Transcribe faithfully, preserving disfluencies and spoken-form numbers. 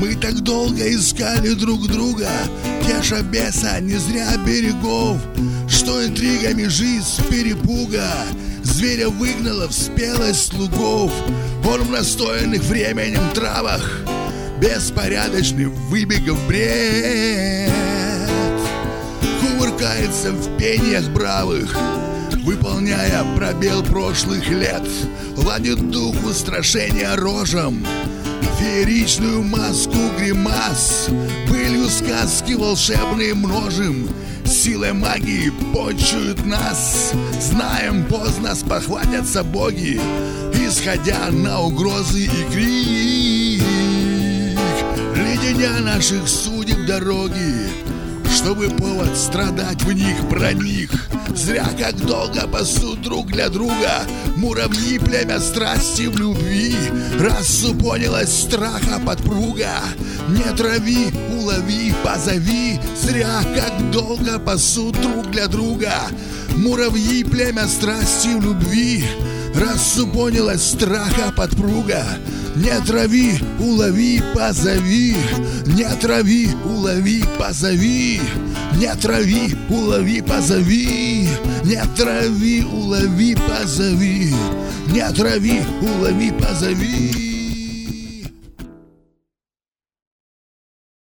Мы так долго искали друг друга, теша беса не зря берегов, что интригами жизнь с перепуга зверя выгнала в спелость слугов. Он в настоянных временем травах беспорядочный выбегов бред кувыркается в пениях бравых, выполняя пробел прошлых лет. Ладит дух устрашения рожам, фееричную маску гримас, пылью сказки волшебные множим, силой магии почуют нас. Знаем, поздно спохватятся боги, исходя на угрозы и крик, леденя наших судеб дороги, чтобы повод страдать в них проник. Зря как долго пасут друг для друга муравьи племя страсти в любви. Рассупонилась страха подпруга, не трави, улови, позови. Зря как долго пасут друг для друга муравьи племя страсти в любви. Рассупонилась страха подпруга, не трави, улови, позови. Не трави, улови, позови. Не трави, улови, позови. Не трави, улови, позови. Не трави, улови, позови.